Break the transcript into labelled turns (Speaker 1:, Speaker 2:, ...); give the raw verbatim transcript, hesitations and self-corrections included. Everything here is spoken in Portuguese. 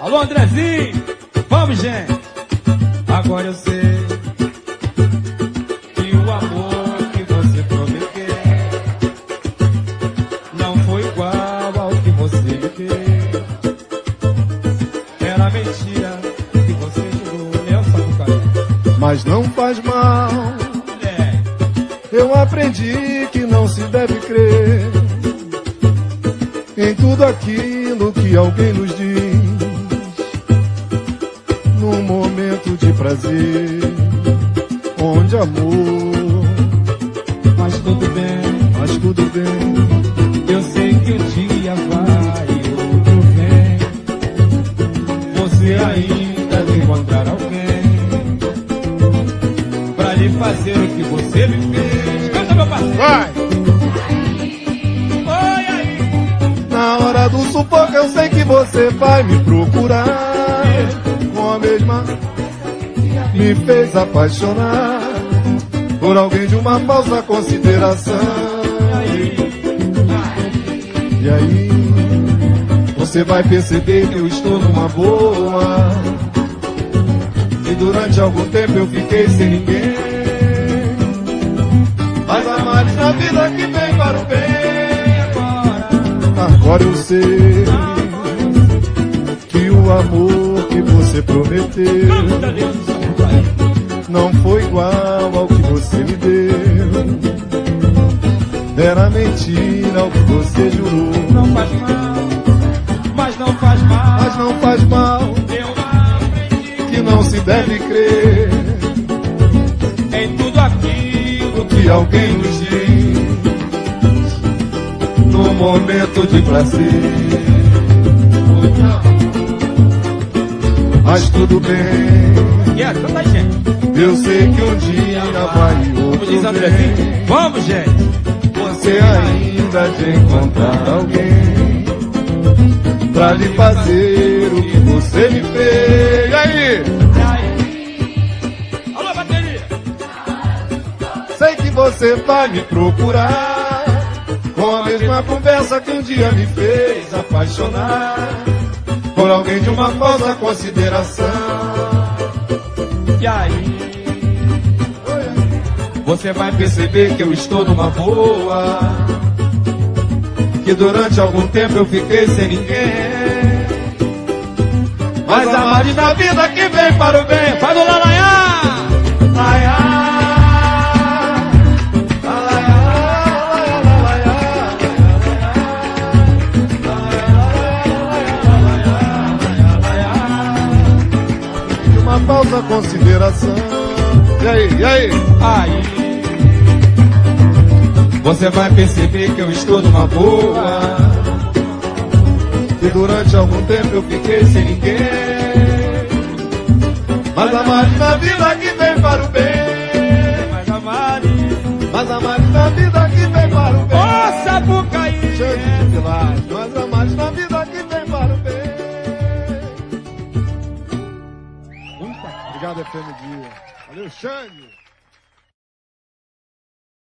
Speaker 1: Alô, Andrezinho. Vamos, gente. Agora eu sei que o amor que você prometeu não foi igual ao que você me deu. Era mentira que você jurou. Nelson Bucaré.
Speaker 2: Mas não faz mal.
Speaker 1: É.
Speaker 2: Eu aprendi que não se deve crer em tudo aquilo que alguém nos diz num momento de prazer, onde amor.
Speaker 1: Mas tudo bem,
Speaker 2: Mas tudo bem,
Speaker 1: eu sei que um dia vai e outro vem. Você ainda vai encontrar alguém pra lhe fazer o que você me fez. Canta, meu parceiro.
Speaker 2: vai!
Speaker 1: Oi, aí.
Speaker 2: Na hora do sufoco eu sei que você vai me procurar. Com a mesma me fez apaixonar por alguém de uma falsa consideração. E aí você vai perceber que eu estou numa boa, e durante algum tempo eu fiquei sem ninguém. Mas há males na vida que vem para o bem. Agora eu sei que o amor que você prometeu não foi igual ao que você me deu. Era mentira o que você jurou.
Speaker 1: Não faz mal, mas não faz mal.
Speaker 2: Mas não faz mal,
Speaker 1: Eu aprendi
Speaker 2: que não se deve crer
Speaker 1: em tudo aquilo
Speaker 2: que alguém nos diz no momento de prazer. Mas tudo bem,
Speaker 1: que é. Canta aí, gente.
Speaker 2: eu sei que um dia vai e
Speaker 1: Como diz
Speaker 2: outro
Speaker 1: Andrezinho.
Speaker 2: vem.
Speaker 1: Vamos, gente.
Speaker 2: Você ainda de encontrar alguém pra lhe fazer o que você me fez. E aí?
Speaker 1: E aí? Alô, bateria.
Speaker 2: Sei que você vai me procurar com a mesma conversa que um dia me fez apaixonar por alguém de uma falsa consideração.
Speaker 1: E aí? Você vai perceber que eu estou numa boa, que durante algum tempo eu fiquei sem ninguém. Mas a males na vida que vem para o bem. Faz o lalaiá! Laiá!
Speaker 2: De uma falsa consideração. E aí, e aí?
Speaker 1: Aí você vai perceber que eu estou numa boa,
Speaker 2: E durante algum tempo eu fiquei sem ninguém. Mas a males na vida que vem para o bem.
Speaker 1: mas a Mari,
Speaker 2: Mas a males na vida que vem para o bem.
Speaker 1: ô Sapucaí,
Speaker 2: Xande de Pilares. Mas a males na vida que vem para o bem. Obrigado, F M Dia. Valeu, Xande.